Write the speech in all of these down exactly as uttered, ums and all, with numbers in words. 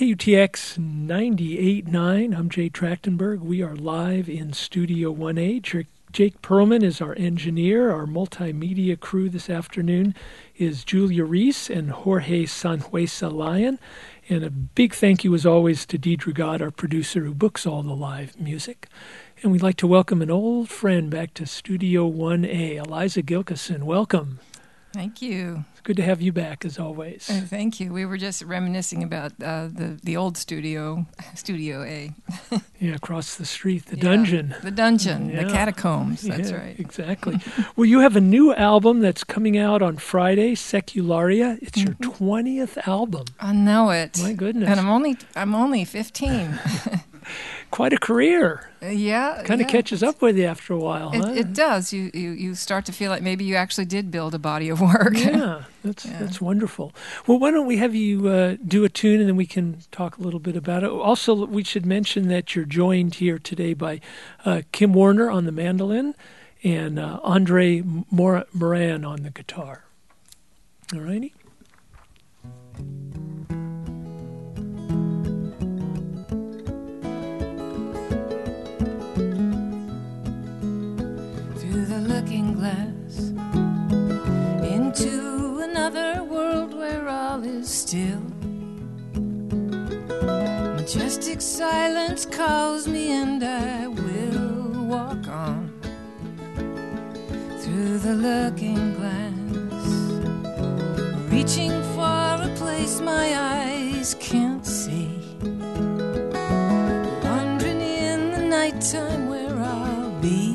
K U T X ninety-eight point nine. I'm Jay Trachtenberg. We are live in Studio one A. Jake Perlman is our engineer. Our multimedia crew this afternoon is Julia Reese and Jorge Sanhuesa Lyon. And a big thank you, as always, to Deidre God, our producer, who books all the live music. And we'd like to welcome an old friend back to Studio one A, Eliza Gilkison. Welcome. Thank you. It's good to have you back, as always. Uh, thank you. We were just reminiscing about uh, the, the old studio, Studio A. Yeah, across the street, the yeah, dungeon. The dungeon, yeah. the catacombs, that's yeah, right. Exactly. Well, you have a new album that's coming out on Friday, Secularia. It's mm-hmm. your twentieth album. I know it. My goodness. And I'm only I'm only fifteen. Quite a career. Uh, yeah. Kind of yeah. catches up with you after a while, it, huh? It does. You, you you start to feel like maybe you actually did build a body of work. Yeah, that's yeah. that's wonderful. Well, why don't we have you uh, do a tune and then we can talk a little bit about it. Also, we should mention that you're joined here today by uh, Kim Warner on the mandolin and uh, Andre Mor- Moran on the guitar. All righty. Looking glass into another world where all is still. Majestic silence calls me and I will walk on through the looking glass, reaching for a place my eyes can't see, wandering in the nighttime where I'll be.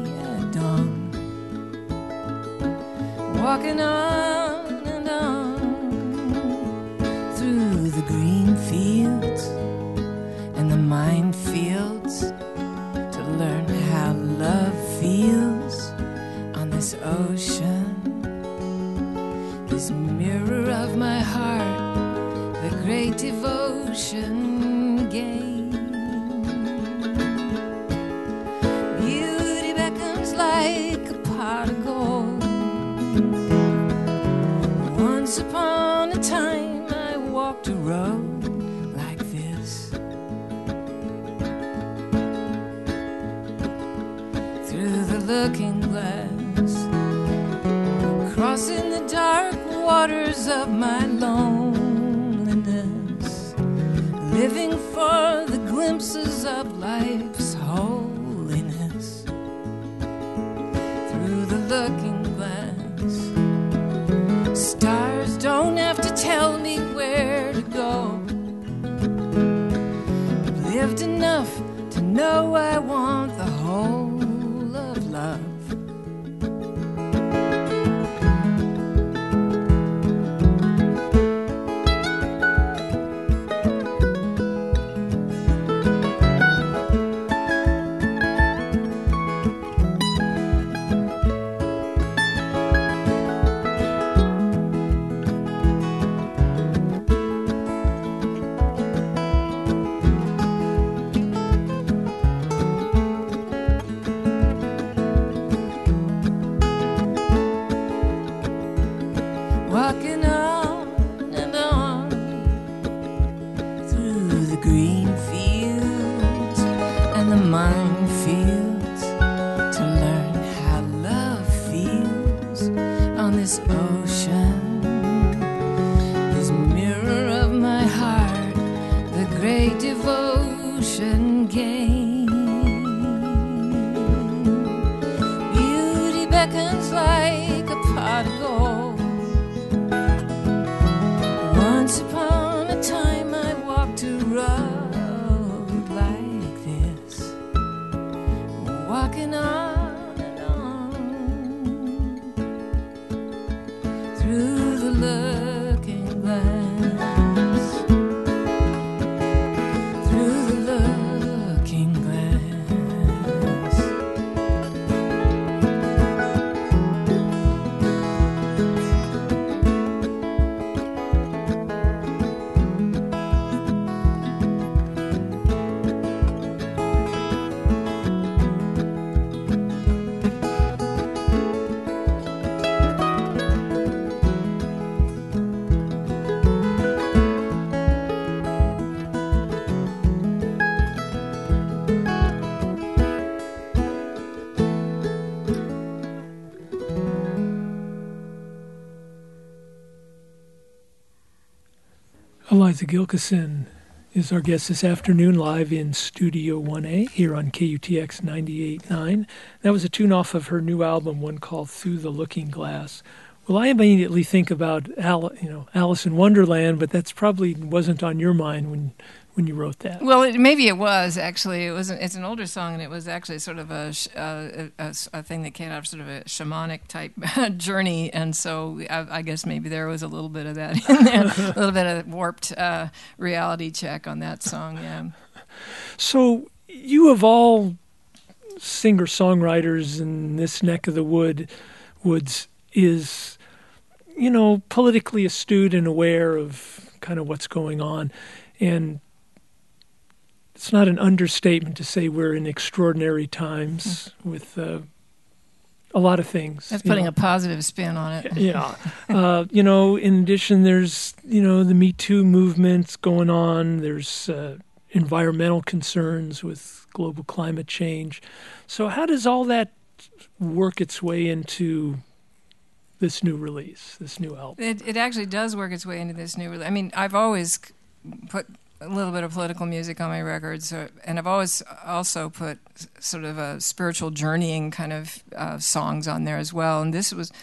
Walking on and on through the green fields and the minefields to learn how love feels on this ocean, this mirror of my heart, the great devotion game. Beauty beckons like a pot of gold. Once upon a time I walked a road like this, through the looking glass, crossing the dark waters of my loneliness, living for the glimpses of life's holiness, through the looking glass. Stars don't have to tell me where to go. I've lived enough to know I want the whole of love. Walking on and on through the green fields and the minefields to learn how love feels on this ocean, this mirror of my heart, the great devotion game. Beauty beckons like a pot of gold. Once upon a time I walked a road like this, walking on and on through the looking glass, through the looking glass. Eliza Gilkison is our guest this afternoon, live in Studio one A here on K U T X ninety-eight point nine. That was a tune off of her new album, one called Through the Looking Glass. Well, I immediately think about Al, you know, Alice in Wonderland, but that's probably wasn't on your mind when when you wrote that. Well, it, maybe it was actually. It was. An, it's an older song, and it was actually sort of a, a, a, a thing that came out of sort of a shamanic type journey, and so I, I guess maybe there was a little bit of that in there, a little bit of warped uh, reality check on that song. Yeah. So you of all singer-songwriters in this neck of the wood woods is, you know, politically astute and aware of kind of what's going on, and it's not an understatement to say we're in extraordinary times mm. with uh, a lot of things. That's putting know. a positive spin on it. Yeah. uh, you know, in addition, there's, you know, the Me Too movement going on. There's uh, environmental concerns with global climate change. So how does all that work its way into this new release, this new album? It, it actually does work its way into this new release. I mean, I've always put a little bit of political music on my records, uh, and I've always also put s- sort of a spiritual journeying kind of uh, songs on there as well. And this was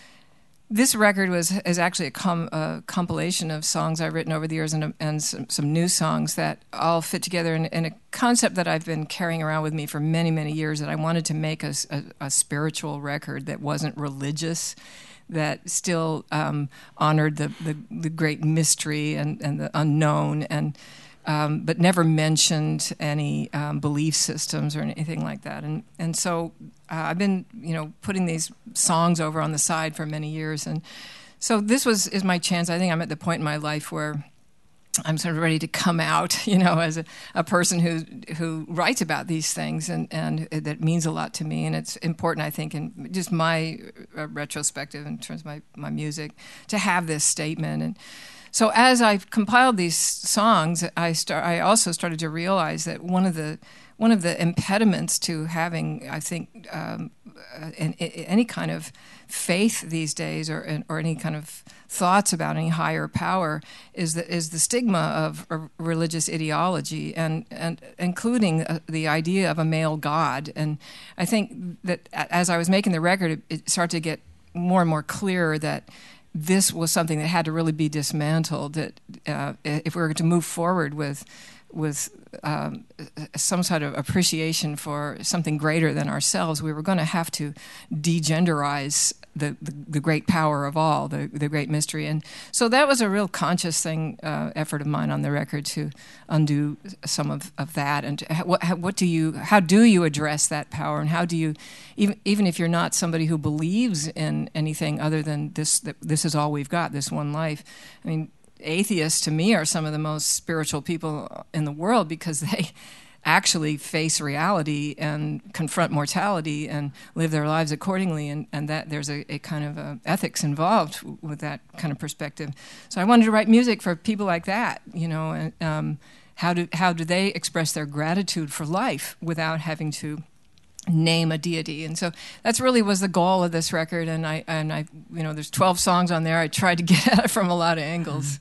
this record was is actually a, com- a compilation of songs I've written over the years, and, and some, some new songs that all fit together in, in a concept that I've been carrying around with me for many, many years. That I wanted to make a, a, a spiritual record that wasn't religious, that still um, honored the, the, the great mystery and, and the unknown, and um, but never mentioned any um, belief systems or anything like that. And and so uh, I've been, you know, putting these songs over on the side for many years, and so this was is my chance. I think I'm at the point in my life where I'm sort of ready to come out, you know, as a, a person who who writes about these things, and, and that means a lot to me. And it's important, I think, in just my uh, retrospective in terms of my, my music, to have this statement. And so as I've compiled these songs, I start. I also started to realize that one of the one of the impediments to having, I think, um, in, in any kind of faith these days, or or any kind of thoughts about any higher power, is the is the stigma of a religious ideology, and and including uh, the idea of a male god. And I think that as I was making the record, it, it started to get more and more clear that this was something that had to really be dismantled. That uh, if we were to move forward with with um, some sort of appreciation for something greater than ourselves, we were going to have to degenderize the, the, the great power of all, the, the great mystery. And so that was a real conscious thing, uh, effort of mine on the record, to undo some of, of that. And to, what, what do you, how do you address that power? And how do you, even even if you're not somebody who believes in anything other than this, that this is all we've got, this one life. I mean, atheists, to me, are some of the most spiritual people in the world, because they actually face reality and confront mortality and live their lives accordingly, and, and that there's a, a kind of a ethics involved w- with that kind of perspective. So I wanted to write music for people like that, you know, and um, how do how do they express their gratitude for life without having to name a deity. And so that's really was the goal of this record. And I and I you know, there's twelve songs on there. I tried to get at it from a lot of angles.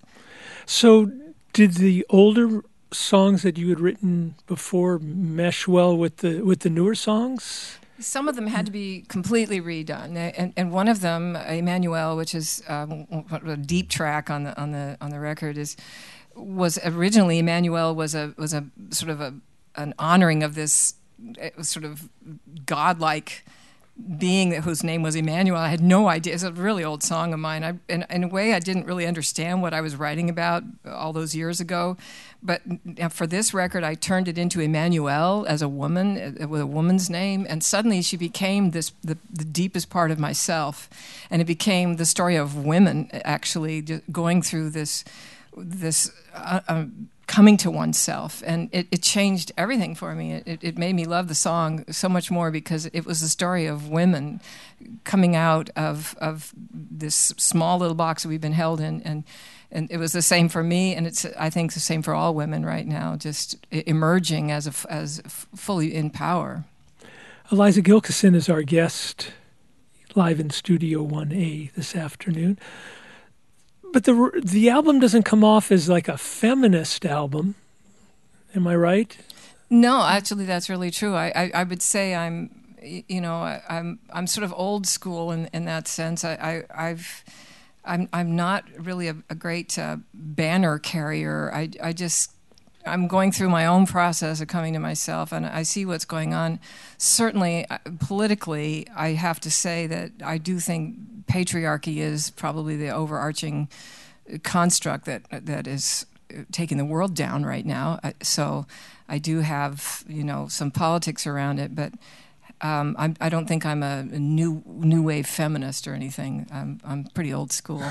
So did the older songs that you had written before mesh well with the with the newer songs? Some of them had to be completely redone, and and one of them, Emmanuel, which is um, a deep track on the on the on the record, is was originally Emmanuel was a was a sort of a an honoring of this sort of godlike being whose name was Emmanuel. I had no idea. It's a really old song of mine. I, in, in a way, I didn't really understand what I was writing about all those years ago. But for this record, I turned it into Emmanuel as a woman, with a woman's name, and suddenly she became this the, the deepest part of myself. And it became the story of women, actually, going through this this uh, uh, coming to oneself, and it, it changed everything for me. It, it made me love the song so much more, because it was the story of women coming out of of this small little box that we've been held in, and and it was the same for me, and it's I think the same for all women right now, just emerging as a, as fully in power. Eliza Gilkison is our guest live in Studio one A this afternoon. but the the album doesn't come off as like a feminist album. Am I right? No, actually, that's really true. I, I, I would say I'm, you know, I, I'm I'm sort of old school in, in that sense. I, I I've I'm I'm not really a, a great uh, banner carrier. I I just I'm going through my own process of coming to myself, and I see what's going on. Certainly, uh, politically, I have to say that I do think patriarchy is probably the overarching construct that that is taking the world down right now. So I do have, you know, some politics around it, but um, I'm, I don't think I'm a, a new new wave feminist or anything. I'm I'm pretty old school.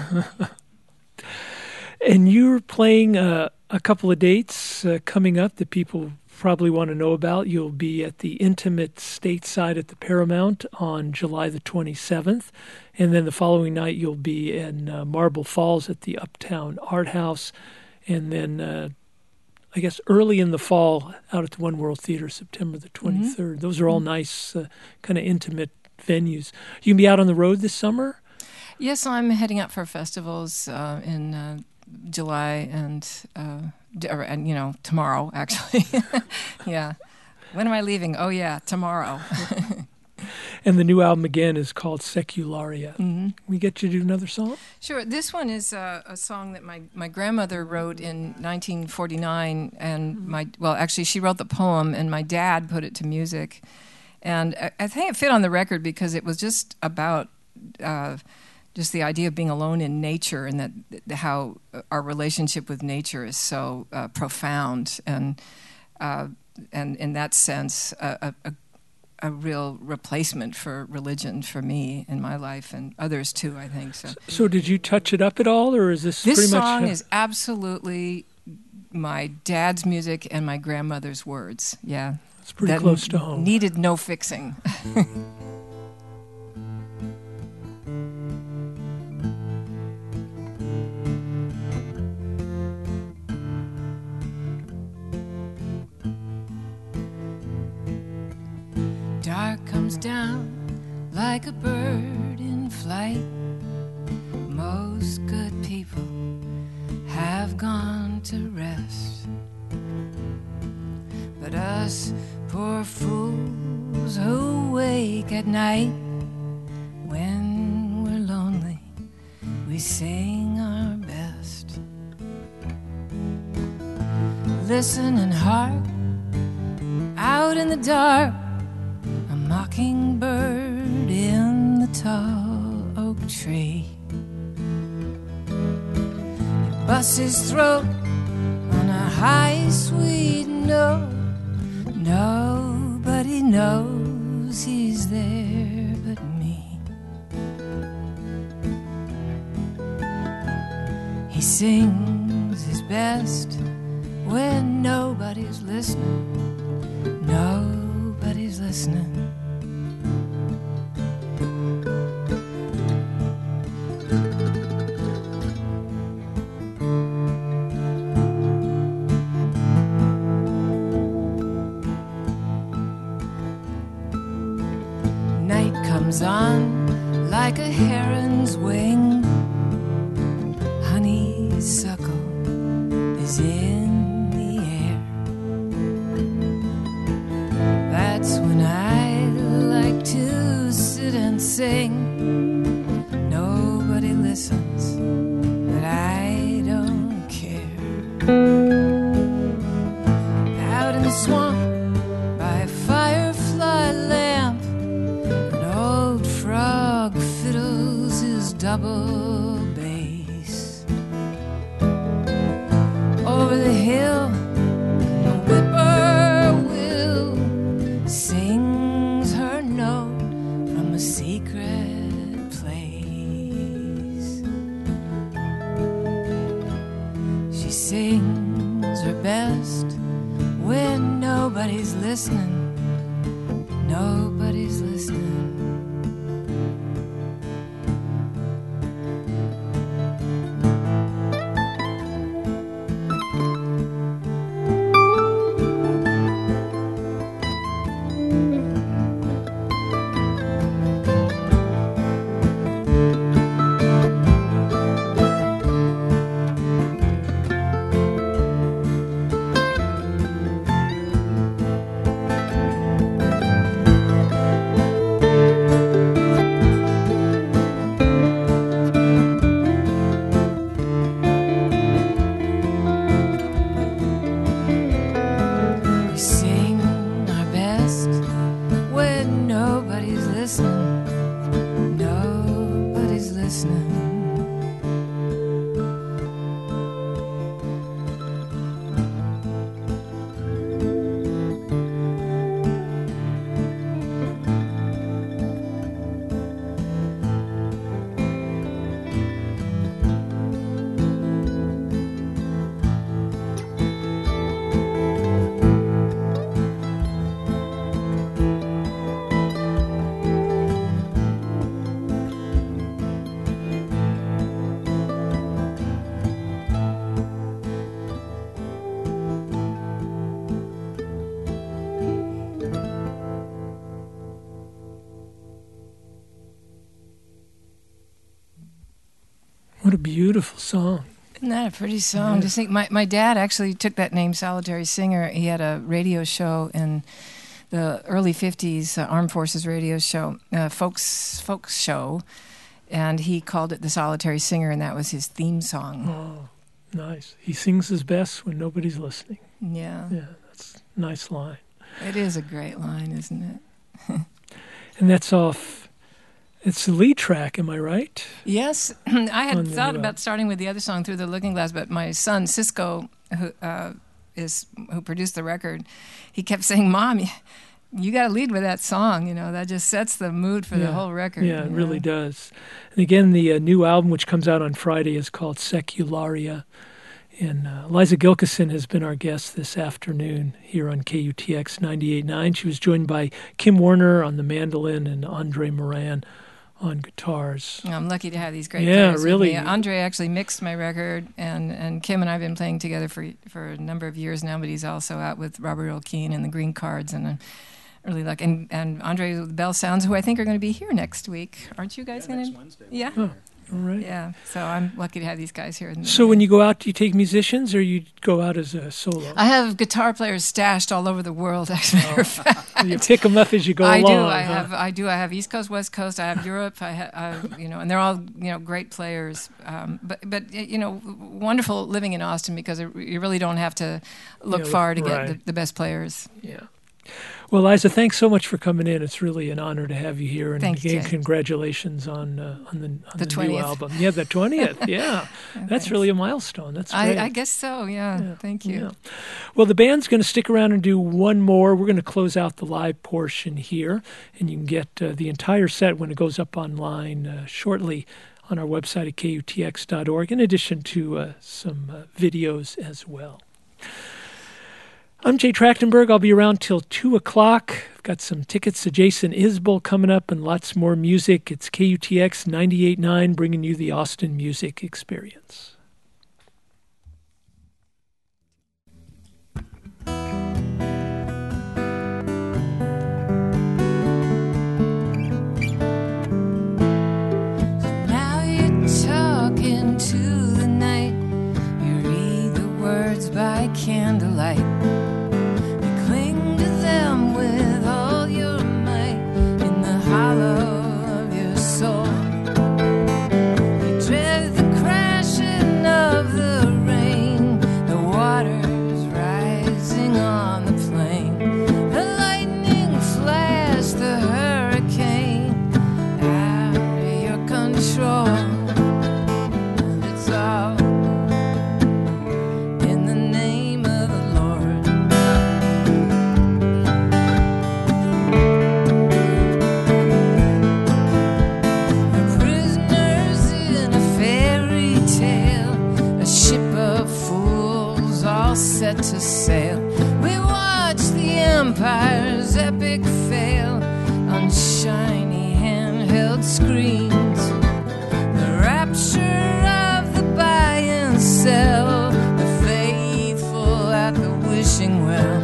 And you're playing uh, a couple of dates uh, coming up that people probably want to know about. You'll be at the Intimate Stateside at the Paramount on July the twenty-seventh, and then the following night you'll be in uh, Marble Falls at the Uptown Art House, and then uh, I guess early in the fall out at the One World Theater, September the twenty-third. Mm-hmm. Those are all nice, uh, kind of intimate venues. You can be out on the road this summer? Yes, I'm heading out for festivals uh, in uh, July and, uh, and, you know, tomorrow, actually. Yeah. When am I leaving? Oh, yeah, tomorrow. And the new album, again, is called Secularia. Mm-hmm. Can we get you to do another song? Sure. This one is uh, a song that my, my grandmother wrote in nineteen forty-nine. And my, well, actually, she wrote the poem, and my dad put it to music. And I, I think it fit on the record because it was just about uh, just the idea of being alone in nature, and that how our relationship with nature is so uh, profound. And, uh, and in that sense, a, a a real replacement for religion for me in my life and others too, I think. So, so did you touch it up at all, or is this, this pretty much... This song uh, is absolutely my dad's music and my grandmother's words. Yeah. It's pretty that close to home. Needed no fixing. Dark comes down like a bird in flight. Most good people have gone to rest, but us poor fools who wake at night, when we're lonely, we sing our best. Listen and hark, out in the dark, a mockingbird in the tall oak tree. He busts his throat on a high sweet note. Nobody knows he's there but me. He sings his best when nobody's listening. Nobody's listening. Night comes on like a heron's wing. Honeysuckle is in the air. That's when I like to sit and sing. Nobody listens, but I don't care. Out in the swamp by a firefly lamp, an old frog fiddles his double bass. Over the hill, the whippoorwill sings her note from a secret place. She sings her best when nobody's listening. Nobody's listening. What a beautiful song. Isn't that a pretty song? Yeah. Just think, my, my dad actually took that name, Solitary Singer. He had a radio show in the early fifties, uh, Armed Forces radio show, uh, folks folks show, and he called it the Solitary Singer, and that was his theme song. Oh, nice. He sings his best when nobody's listening. Yeah. Yeah, that's a nice line. It is a great line, isn't it? And that's off, it's the lead track, am I right? Yes. I had On the thought new about album. starting with the other song, Through the Looking Glass, but my son, Cisco, who uh, is who produced the record, he kept saying, Mom, you, you got to lead with that song. You know, that just sets the mood for Yeah. the whole record. Yeah, it you really know? does. And again, the uh, new album, which comes out on Friday, is called Secularia. And uh, Liza Gilkison has been our guest this afternoon here on K U T X ninety-eight point nine. She was joined by Kim Warner on the mandolin and Andre Moran on guitars. I'm lucky to have these great Yeah, players with really. me. Andre actually mixed my record, and, and Kim and I have been playing together for for a number of years now, but he's also out with Robert Earl Keen and the Green Cards, and I'm really lucky. And, and Andre with the Bell Sounds, who I think are going to be here next week. Aren't you guys Yeah, going next to? Wednesday. Yeah. Oh, all right. Yeah, so I'm lucky to have these guys here. So when you go out, do you take musicians or you go out as a solo? I have guitar players stashed all over the world. As a matter of fact, You pick them up as you go I along. do. I huh? have. I do. I have East Coast, West Coast. I have Europe. I have. You know, and they're all you know great players. Um, but but you know, wonderful living in Austin because it, you really don't have to look Yeah, far to get right. the, the best players. Yeah. Well, Liza, thanks so much for coming in. It's really an honor to have you here. And Thanks, again, Jay. congratulations on uh, on the on the, The new twentieth. album. Yeah, the twentieth. Yeah, that's thanks. really a milestone. That's great. I, I guess so. Yeah. Yeah, Thank you. Yeah. Well, the band's going to stick around and do one more. We're going to close out the live portion here, and you can get uh, the entire set when it goes up online uh, shortly on our website at K U T X dot org, in addition to uh, some uh, videos as well. I'm Jay Trachtenberg. I'll be around till two o'clock. I've got some tickets to Jason Isbell coming up and lots more music. It's K U T X ninety-eight point nine bringing you the Austin Music Experience. Now you're talking to the night. You read the words by candlelight. You cling to them with all your might in the hollow of your soul. You dread the crashing of the rain, the waters rising on the plain, the lightning flash, the hurricane out of your control. And it's all in the name of the Lord. We're prisoners in a fairy tale, a ship of fools all set to sail. We watch the empire's epic fail on shiny handheld screens. The rapture of the buy and sell, the faithful at the wishing well.